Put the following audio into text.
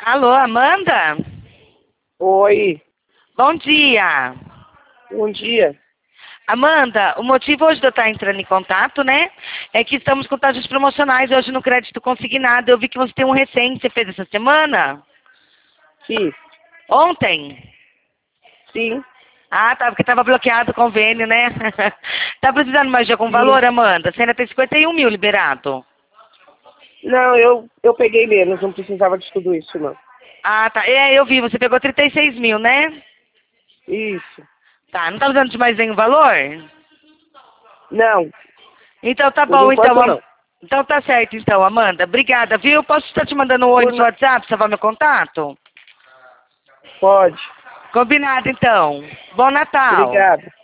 Alô, Amanda? Oi, Bom dia. bom dia. Amanda, o motivo hoje de eu estar entrando em contato, né, é que estamos com taxas promocionais hoje no crédito consignado. Eu vi que você tem um recente, você fez essa semana? Fiz, Ontem? sim, Ah, tá, porque estava bloqueado o convênio, né? Tá precisando mais de algum sim. valor, Amanda? Você ainda tem 51 mil liberado. Não, eu peguei menos, não precisava de tudo isso, não. Ah, tá. Eu vi, você pegou 36 mil, né? Isso. Tá, não tá precisando de mais nenhum valor? Não, Então tá por bom, então. enquanto não. Então tá certo, então, Amanda. Obrigada, viu? Posso estar te mandando um oi Por no seu na... WhatsApp, salvar meu contato? Pode. Combinado, então. Bom Natal. Obrigada.